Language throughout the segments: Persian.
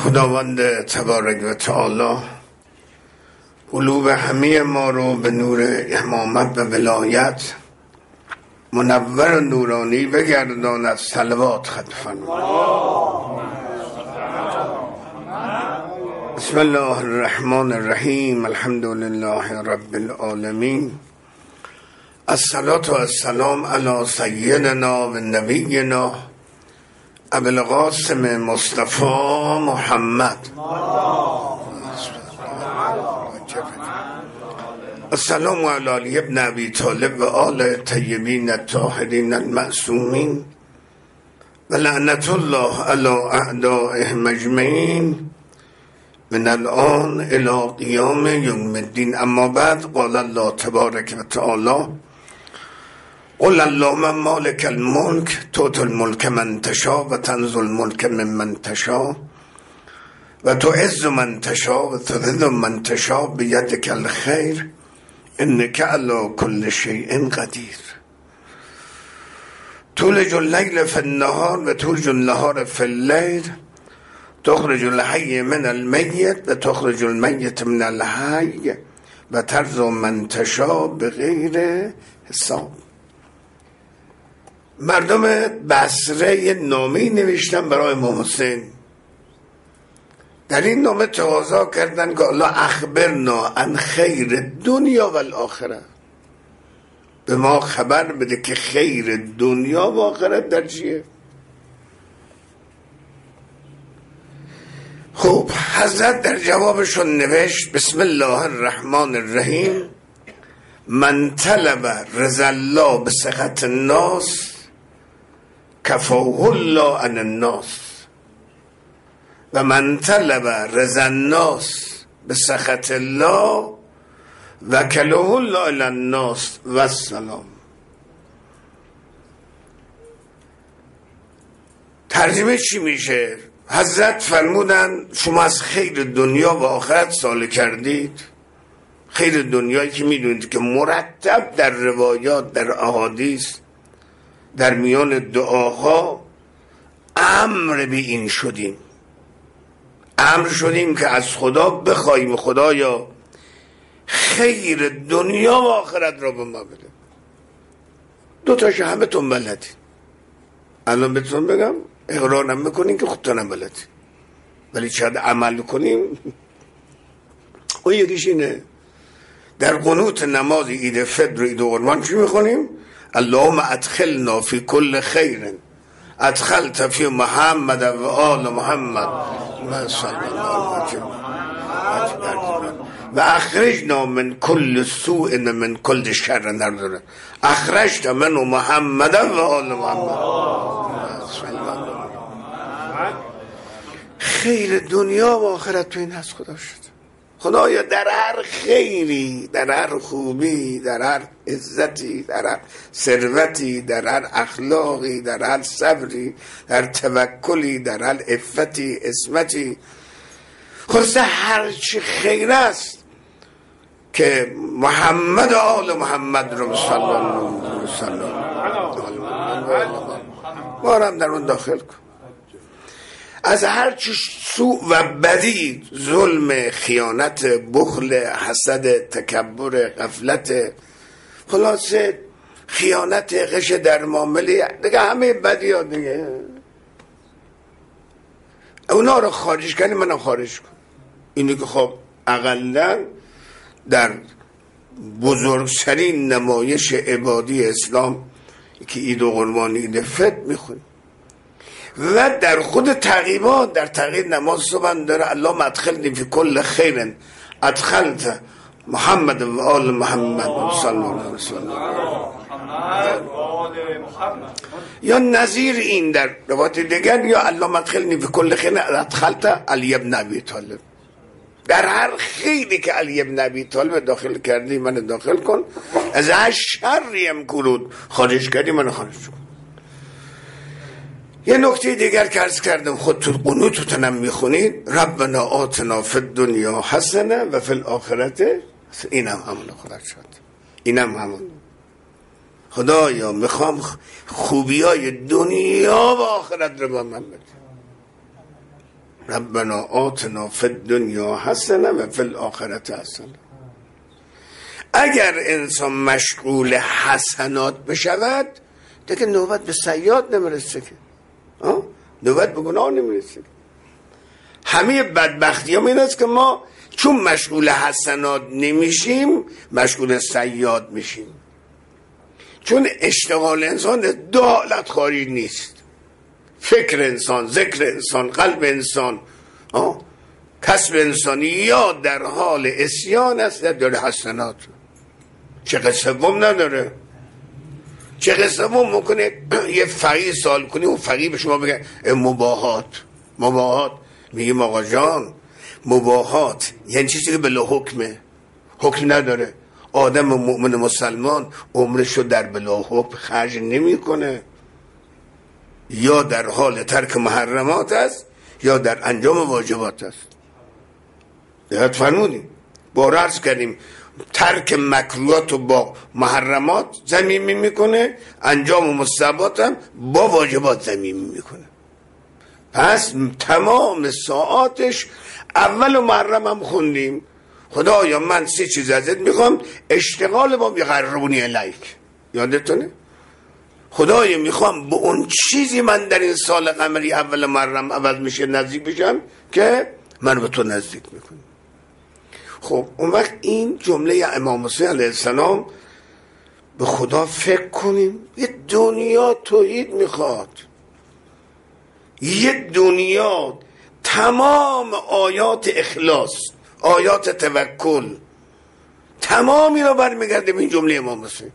خداوند تبارک و تعالی قلوب همه ما رو به نور امامت و ولایت منور و نورانی بگرداند. صلوات خط فرمایید. بسم الله الرحمن الرحیم. الحمد لله رب العالمین. الصلاة و السلام علی سیدنا و نبینا ابو القاسم مصطفی محمد. السلام علی علی ابن ابی طالب و آل طیبین الطاهرین المعصومین و لعنت الله علی اعدائهم اجمعین من الان الی قیام یوم الدین. اما بعد، قال الله تبارک و تعالی: قل اللهم مالک الملک تؤتی الملک من تشاء و تنزع الملک ممن تشاء و تعز من تشاء و تذل من تشاء بیدک الخیر انک علی کل شیء قدیر. تولج اللیل فی النهار و تولج النهار فی اللیل، تخرج الحی من المیت و تخرج المیت من الحی و ترزق من تشاء بغیر حساب. مردم بصره یه نامه‌ای نوشتن برای امام حسین. در این نامه تقاضا کردن که الله اخبرنا عن خیر دنیا و الاخره، به ما خبر بده که خیر دنیا و آخرت در چیه. خب حضرت در جوابشون نوشت: بسم الله الرحمن الرحیم. من طلب رضا الله بسخط الناس کفاه الله عن الناس و من طلب رضا الناس بسخط الله وکله الله الی الناس و السلام. ترجمه چی میشه؟ حضرت فرمودن شما از خیر دنیا و آخرت سوال کردید. خیر دنیایی که میدونید که مرتب در روایات، در احادیث، در میان دعاها امر به این شدیم، امر شدیم که از خدا بخوایم خدایا خیر دنیا و آخرت را به ما بده. دو تاش همه تون بلدین. الان بهتون بگم، اقرار هم میکنین که خودتونم بلدین، ولی چقدر عمل کنیم. اون یکیش اینه: در قنوت نماز عید فطر و عید قربان چی میخونیم؟ اللهم ادخلنا فی کل خیر ادخلت فی محمد و آل محمد و اخرجنا من کل سوء من کل شر اخرجت من محمد و آل محمد. خیر دنیا و آخرت تو این هست خدا شد. خدایا در هر خیری، در هر خوبی، در هر عزتی، در هر ثروتی، در هر اخلاقی، در هر صبری، در توکلی، در هر عفتی، عصمتی، خلاصه هر چی خیر است که محمد و آل محمد رو صلی الله علیه و سلم ما رو هم در اون داخل کن. از هر چی سوء و بدی، ظلم، خیانت، بخل، حسد، تکبر، غفلت، خلاصه خیانت، غش در معامله، دیگه همه بدی ها دیگه، اونا رو خارج کنی، منم خارج کن. اینو که خب اقلا در بزرگترین نمایش عبادی اسلام که عید و قربان، عید فطر میخونی و در خود تعقیبات، در تعقیب نماز صبح داره اللهم ادخلنی فی کل خیر ادخلت محمد و آل محمد صلی الله علیه و سلم. یا نظیر این در روایت دیگر، یا اللهم ادخلنی فی کل خیر ادخلت علی ابن ابی طالب. در هر خیلی که علی ابن ابی طالب داخل کردی من داخل کن، از هر شری هم کرود خارج کردی من خارج کن. یه نکته دیگر که عرض کردم، خود تو قنوتتون هم میخونید ربنا آتنا فی الدنیا حسنه و فی الاخرت. این هم همون خدا شد، این هم همون. خدایا میخوام خوبی های دنیا و آخرت رو با من بده. ربنا آتنا فی الدنیا حسنه و فی الاخرة حسنه. اگر انسان مشغول حسنات بشود دیگه نوبت به سیئات نمیرسه که، نوبت به گناه نمیرسه. همه بدبختی هم این است که ما چون مشغول حسنات نمیشیم مشغول سیئات میشیم. چون اشتغال انسان دو حالت خارج نیست: فکر انسان، ذکر انسان، قلب انسان، کسب انسانی یا در حال عصیان است یا در حسنات. چه سوم نداره. چه سوم ممکنه یه فقیه سوال کنی اون فقیه به شما بگه مباهات میگیم آقا جان مباهات یعنی چیزی که بلا حکمه، حکم نداره. آدم مؤمن مسلمان عمرشو در بلا حکم خرج نمی کنه، یا در حال ترک محرمات است یا در انجام واجبات است. دقت فرمودیم بار عرض کردیم ترک مکروهات و با محرمات ضمیمی میکنه، انجام مستحبات هم با واجبات ضمیمی میکنه. پس تمام ساعاتش اول محرم هم خوندیم خدایا من 3 چیز ازت میخوام اشتغال با یقربونی الیک، یادتونه؟ خدایا میخوام به اون چیزی من در این سال قمری اول محرم عوض میشه نزدیک بشم که من به تو نزدیک میکنم. خب اون وقت این جمله امام حسین علیه السلام به خدا فکر کنیم. یه دنیا توحید میخواد، یه دنیا تمام آیات اخلاص، آیات توکل، تمامی رو برمیگرده به این جمله امام حسین.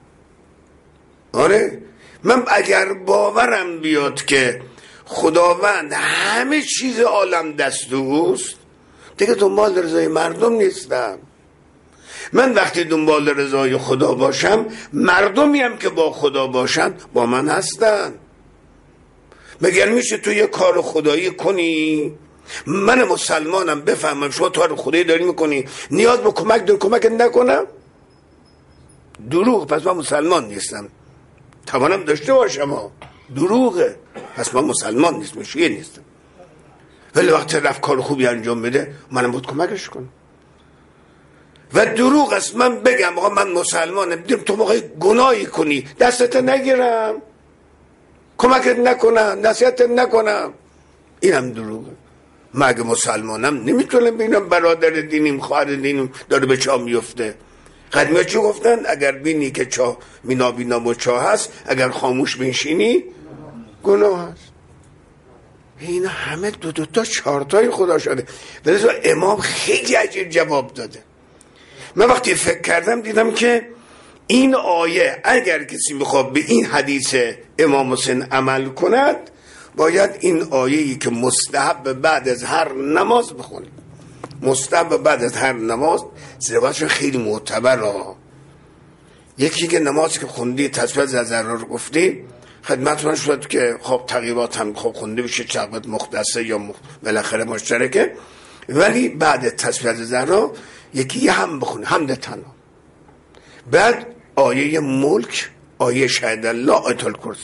آره من اگر باورم بیاد که خداوند همه چیز عالم دست اوست دیگه دنبال رضای مردم نیستم. من وقتی دنبال رضای خدا باشم مردمی هم که با خدا باشن با من هستن. مگر میشه تو یه کار خدایی کنی من مسلمانم بفهمم شما کار خدایی داری میکنی نیاز به کمک داری کمک نکنم؟ دروغ. پس من مسلمان نیستم. توانم داشته باشم دروغه، پس من مسلمان نیستم، شیعه نیستم. ولی وقتی رفت کار خوبی انجام بده منم باید کمکش کنم. و دروغ است من بگم آقا من مسلمانم دیدم تو موقعی گناهی کنی دستت نگیرم، کمکت نکنم، نصیحتت نکنم، اینم دروغه. من اگه مسلمانم نمیتونم ببینم برادر دینیم خواهر دینیم داره به چاه میفته. قدیمی ها چی گفتن؟ اگر بینی که چاه مینابینام و چاه هست اگر خاموش بنشینی گناه هست. این همه دو تا 4 تای خدا شده. ولی امام خیلی عجیب جواب داده. من وقتی فکر کردم دیدم که این آیه اگر کسی میخواد به این حدیث امام حسین عمل کند باید این آیه‌ای که مستحب بعد از هر نماز بخونیم. مستحب بعد از هر نماز زیباشون خیلی معتبره. یکی که نمازی که خوندی تسبیح زرزره رو گفتی خدمتتون شد که خب تقییبات هم خب خونده بشه چقدر مختصه یا بالاخره مشترکه، ولی بعد تسبیح زرزره یکی هم بخونه حمد تنها، بعد آیه ملک، آیه شهد الله، آیت الکرسی.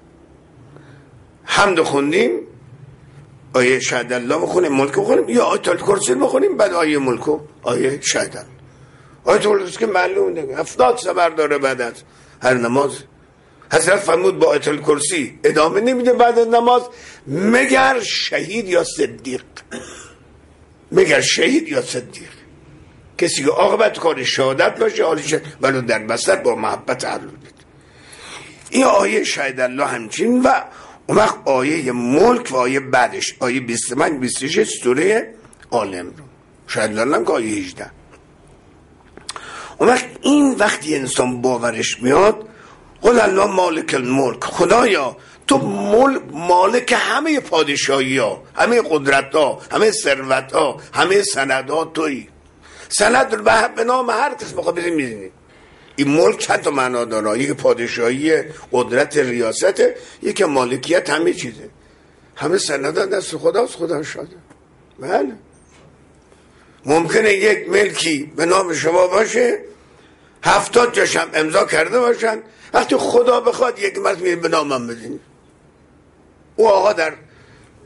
حمد خوندیم آیه شهد الله بخونیم، ملک بخونیم یا آیت الکرسی بخونیم بعد آیه ملک و آیه شهد الله. آیت الکرسی که معلوم دیگه 70 سبر داره بعد از هر نماز. حضرت فرمود با آیت الکرسی ادامه نمیده بعد از نماز مگر شهید یا صدیق، مگر شهید یا صدیق، کسی که عاقبت کار شهادت باشه حالش ولو در بسر با محبت حلول بید. این آیه شهد الله همچین و اون وقت آیه ملک و آیه بعدش آیه 25-26 سوره آل عمران. شهد الله هم که آیه 18. اون وقت این وقتی انسان باورش میاد قل الله مالک الملک، خدایا تو مالک همه پادشاهی ها، همه قدرت ها، همه ثروت ها، همه سند ها تویی. سند رو به نام هر کس بخواه بزنی میزنی. این ملک چند تا معنا داره، یک پادشاهی، قدرت، ریاست، یک مالکیت، همه چیزه. همه سند ها دست خداست، خدا شاده. بله ممکنه یک ملکی به نام شما باشه 70 جاش هم امضا کرده باشن، وقتی خدا بخواد یک مرد میره به نامم بزنی. او آقا در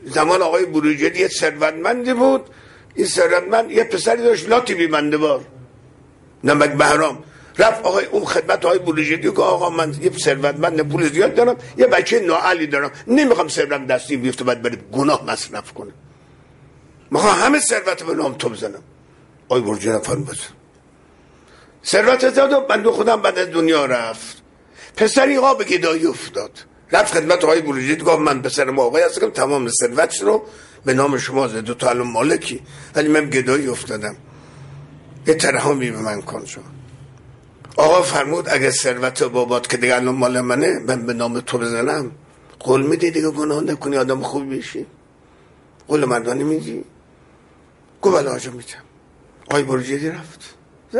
زمان آقای بروجردی یه ثروتمندی بود، این ثروتمند یه پسری داشت لاتی بیمنده بار نمک بهرام، رفت آقای اون خدمت آقای بروجردی که آقا من یه ثروتمند پول زیاد دارم، یه بچه نااهلی دارم، نمیخوام ثروتم دستی بیفته بعد بره گناه مصرف کنه، میخوام همه ثروت به نام تو بزنم. آقای بروجردی فرمود ثروت زاد و بنده خودم بعد از دنیا رفت. پسری آقا به گدایی افتاد، رفت خدمت آقای بروجردی گفت من پسرم آقای هستم، تمام ثروتش رو به نام شما زده، تو الان مالکی، ولی من گدایی افتادم، یه ترحمی به من کن شما. آقا فرمود اگه ثروت بابات که دیگه الان مال منه من به نام تو بزنم، قول میدی دیگه گناه نکنی آدم خوب بشی؟ قول مردانی میدی؟ گفت بله آجا میدم. آقای بروجردی رفت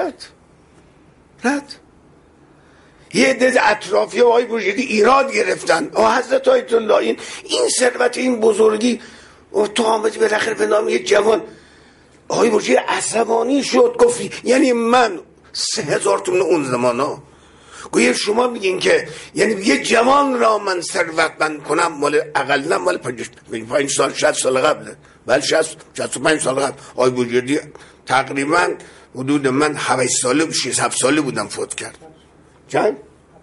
رد یه عده اطرافی آقای بروجردی ایراد گرفتن، حضرت آیت الله این ثروت این بزرگی تو آمدی بالاخره به نام یه جوان. آقای بروجردی عصبانی شد، گفت یعنی من 3000 تومن اون زمان ها گویا شما میگین که یعنی یه جوان را من ثروتمند کنم، مال اقلا مال 5 سال 60 سال قبله، بله 65 سال قبل. آقای بروجردی تقریبا حدود من 7 ساله 6 ساله بودم فوت کرد. چند؟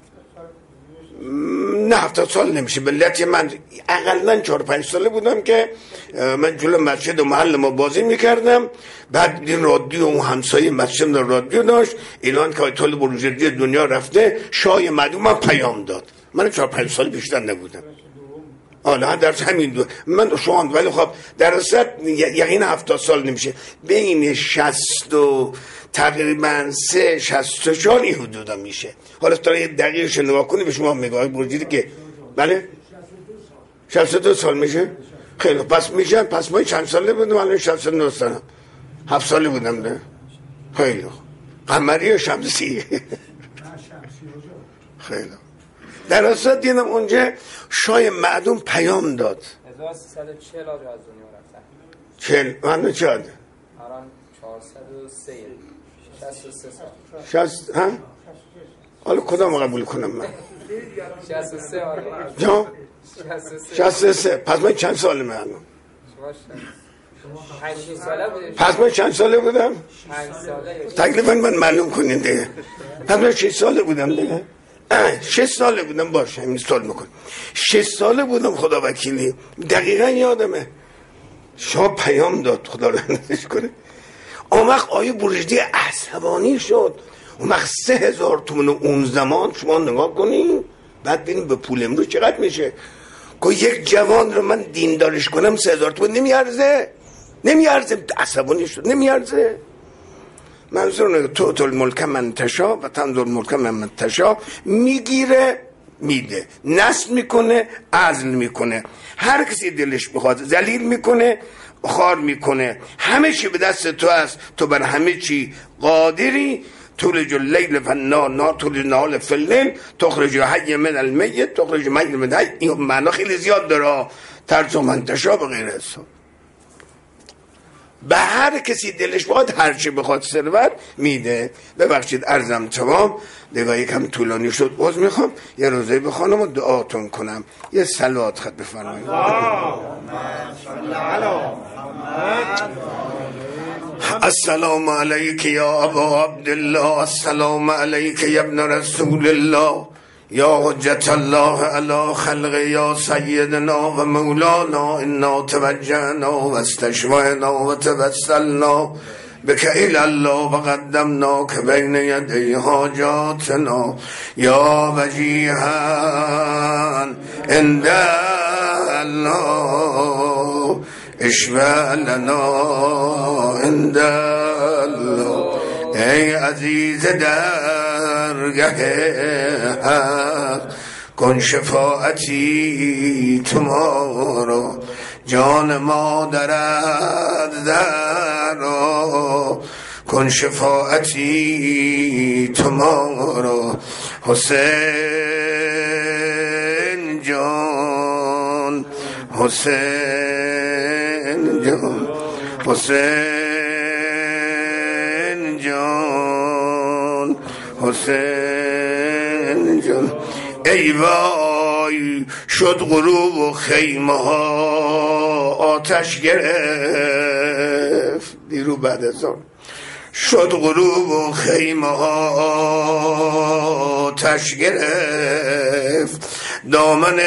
نه 70 سال نمیشه، به علت من اقلا 4-5 ساله بودم که من جلو مسجد و محل ما بازی میکردم، بعد این رادیو اون همسایه مسجد رادیو داشت اعلان که آیت الله بروجردی دنیا رفته، شاه مدعو پیام داد. من 4-5 سال بیشتر نبودم، حالا در همین دو من شما، ولی خب در اصل یقین 70 سال نمیشه، بین 60 و تقریبا 64 این حدودا میشه. حالا تا یه دقیقش نگاه کنی به شما میگه بروجردی که بله 62 سال میشه. خیلی پس میشن، پس ما چند ساله بودم؟ الان 69 سالم، 7 ساله بودم نه. خیلی قمری یا شمسی؟ خیلی در اصل دیدم اونجا شاه معدوم پیام داد 1340 از دنیا رفتن. 40 من چه الان 403 63 60 ها؟ حالا کدام قبول کنم من؟ 63 جا؟ 63. پس من چند ساله من؟ پس من چند ساله بودم؟ 5 ساله. تقریبا من معلوم کنین دیگه. پس من 6 ساله بودم دیگه. 6 ساله بودم، باشه این سال میکن 6 ساله بودم. خدا وکیلی دقیقا یادمه شاه پیام داد، خدا رحمتش کنه. اون وقت آیه بروجردی عصبانی شد. اون وقت 3000 تومن اون زمان شما نگاه کنین، بعد ببینیم به پول امروز چقدر میشه. که یک جوان رو من دیندارش کنم 3000 تومن نمیارزه. عصبانی شد، نمیارزه. منظور تو الملک من تشا و تنظر الملک من تشا، میگیره میده، نصب میکنه، عزل میکنه، هر کسی دلش بخواد ذلیل میکنه، خار میکنه. همه چی به دست تو است، تو بر همه چی قادری. تولج اللیل فی النهار تولج النهار فی اللیل تخرج حی من المیت تخرج میت من الحی. این معنا خیلی زیاد داره، ترجمه من تشا به غیر حساب. به هر کسی دلش بخواد هر چی بخواد ثروت میده. ببخشید عرضم تمام، دیگه یکم طولانی شد، باز میخوام یه روزه بخوانم و دعاتون کنم. یه صلوات خط بفرمایید. السلام علیک یا ابا عبدالله، السلام علیک یا ابن رسول الله، یا حجت الله علی خلق، یا سیدنا و مولانا. انا توجهنا و استشفعنا و توسلنا بک الی الله و قدمناک بین یدی حاجاتنا، یا وجیها عند الله اشفع لنا عند الله. ای عزیز درگه حق کن شفاعتی تو ما را، جان ما درد درا کن شفاعتی تو ما را. حسین جان، حسین جان، حسین جان، حسین جان. ای وای شد غروب و خیمه ها آتش گرفت. دیرو بعد از آن شد غروب و خیمه آتش گرفت، دامن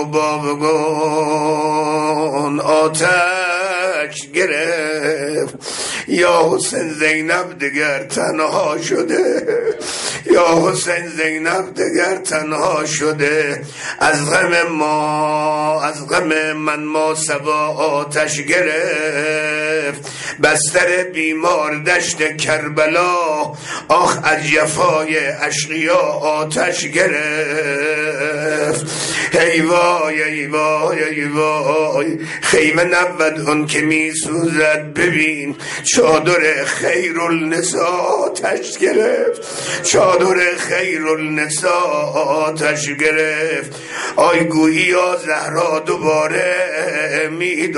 نوباوگان آتش گرفت. یا حسین زینب دگر تنها شده، یا حسین زینب دگر تنها شده. از غم ما، از غم من ما سبا آتش گرفت. بستر بیمار دشت کربلا، آخ از جفای اشقیا آتش گرفت. ای وای ای وای ای وای، خیمه نبود اون که می سوزد، ببین چادر خیرالنساء آتش گرفت، چادر خیرالنساء آتش گرفت. آی گویی یا زهرا دوباره می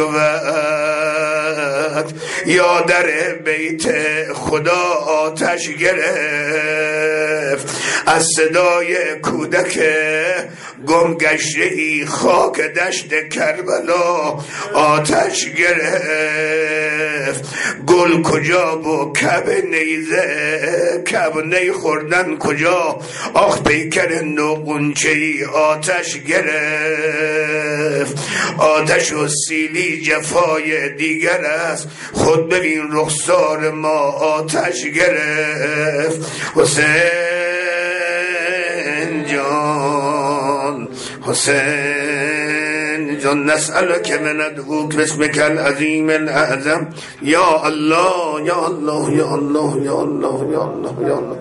دود، یا در بیت خدا آتش گرفت. از صدای کودک گم گشته ای خاک دشت کربلا آتش گرفت. گل کجا و کب نیزه، کب نی خوردن کجا، آخ پیکر نوقنچه ای آتش گرفت. آتش و سیلی جفای دیگر است، خود ببین رخسار ما آتش گرفت. حسین جان، حسین جان، نسألك من ندعوك باسمك العظیم الاعظم. یا الله یا الله یا الله یا الله یا الله یا الله.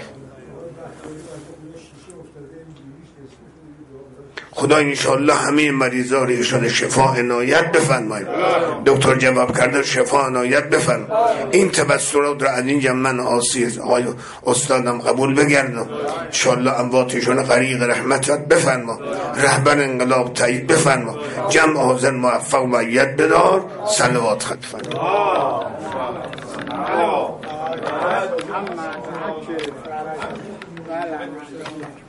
خدا انشاءالله همه مریضا رو ایشان شفا عنایت بفرمایید. دکتر جواب کرده شفا عنایت بفرمایید. این تبصرات رو از اینجا من آسی آقای استادم قبول بگردم. انشاءالله امواتشون غریق رحمتت بفرما، رهبر انقلاب تایید بفرما، جمع حاضر موفق و مؤید بدار. صلوات خط فرما.